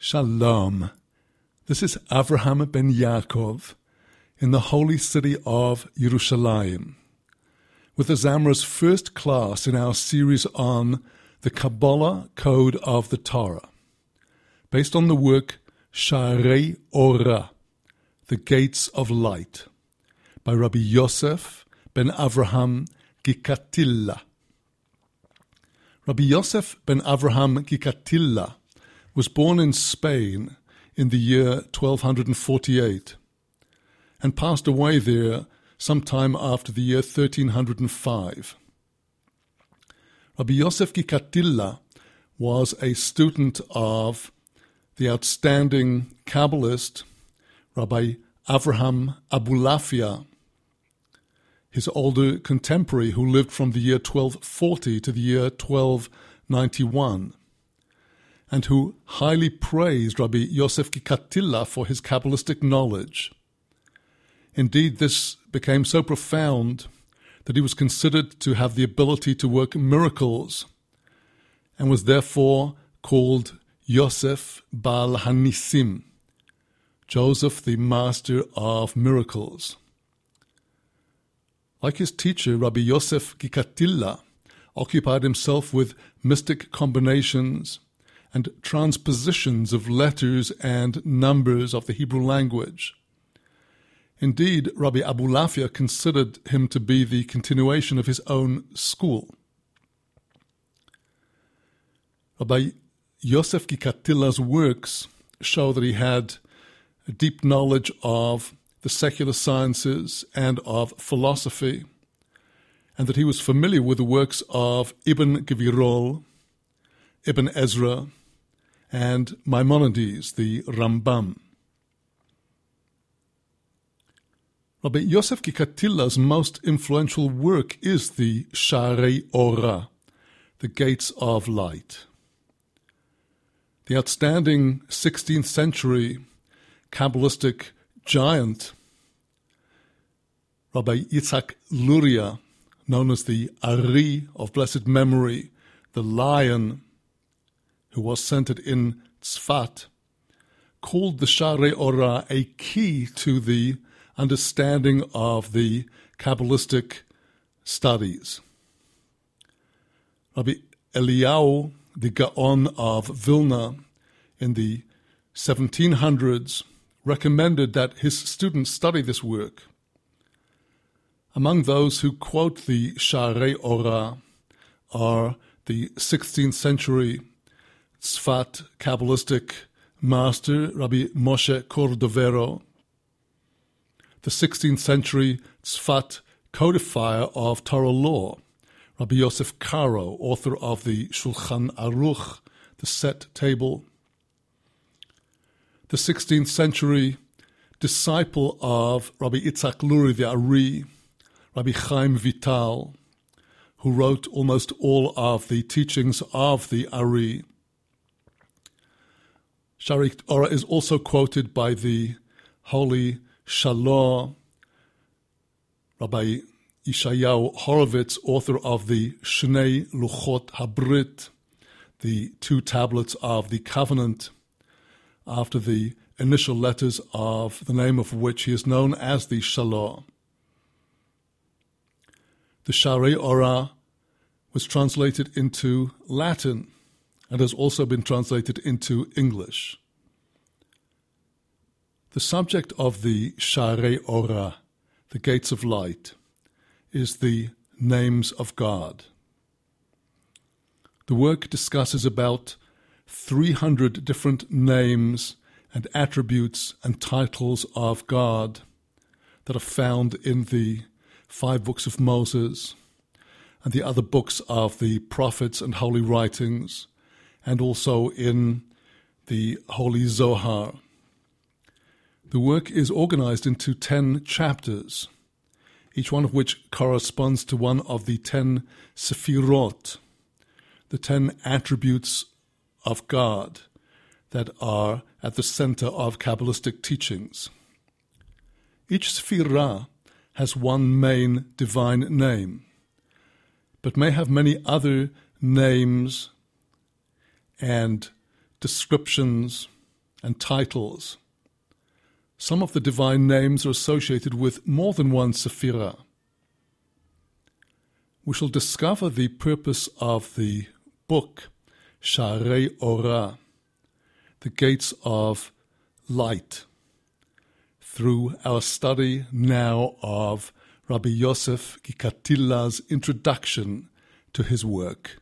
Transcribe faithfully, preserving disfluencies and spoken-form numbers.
Shalom. This is Avraham ben Yaakov in the holy city of Yerushalayim, with the Zamra's first class in our series on the Kabbalah Code of the Torah, based on the work Sha'arei Orah, The Gates of Light, by Rabbi Yosef ben Avraham Gikatilla. Rabbi Yosef ben Avraham Gikatilla was born in Spain in the year twelve forty-eight and passed away there sometime after the year thirteen oh five. Rabbi Yosef Gikatilla was a student of the outstanding Kabbalist Rabbi Avraham Abulafia, his older contemporary who lived from the year twelve forty to the year twelve ninety-one, and who highly praised Rabbi Yosef Gikatilla for his Kabbalistic knowledge. Indeed, this became so profound that he was considered to have the ability to work miracles, and was therefore called Yosef Baal HaNisim, Joseph the Master of Miracles. Like his teacher, Rabbi Yosef Gikatilla occupied himself with mystic combinations and transpositions of letters and numbers of the Hebrew language. Indeed, Rabbi Abulafia considered him to be the continuation of his own school. Rabbi Yosef Gikatilla's works show that he had a deep knowledge of the secular sciences and of philosophy, and that he was familiar with the works of Ibn Gvirol, Ibn Ezra, and Maimonides, the Rambam. Rabbi Yosef Gikatilla's most influential work is the Sha'arei Orah, The Gates of Light. The outstanding sixteenth century Kabbalistic giant, Rabbi Yitzhak Luria, known as the Ari of blessed memory, the lion, who was centered in Tzfat, called the Sha'arei Orah a key to the understanding of the Kabbalistic studies. Rabbi Eliyahu, the Gaon of Vilna, in the seventeen hundreds, recommended that his students study this work. Among those who quote the Sha'arei Orah are the sixteenth century Tzfat Kabbalistic master Rabbi Moshe Cordovero, the sixteenth century Tzfat codifier of Torah law, Rabbi Yosef Karo, author of the Shulchan Aruch, the Set Table, the sixteenth century disciple of Rabbi Yitzhak Luria the Ari, Rabbi Chaim Vital, who wrote almost all of the teachings of the Ari. Sha'arei Orah is also quoted by the holy Shalom, Rabbi Yeshayahu Horovitz, author of the Shnei Luchot Habrit, the two tablets of the covenant, after the initial letters of the name of which he is known as the Shalom. The Sha'arei Orah was translated into Latin and has also been translated into English. The subject of the Sha'arei Orah, the Gates of Light, is the names of God. The work discusses about three hundred different names and attributes and titles of God that are found in the five books of Moses and the other books of the prophets and holy writings, and also in the Holy Zohar. The work is organized into ten chapters, each one of which corresponds to one of the ten Sefirot, the ten attributes of God that are at the center of Kabbalistic teachings. Each Sefirah has one main divine name, but may have many other names and descriptions and titles. Some of the divine names are associated with more than one Sephirah. We shall discover the purpose of the book, Sha'arei Orah, the gates of light, through our study now of Rabbi Yosef Gikatilla's introduction to his work.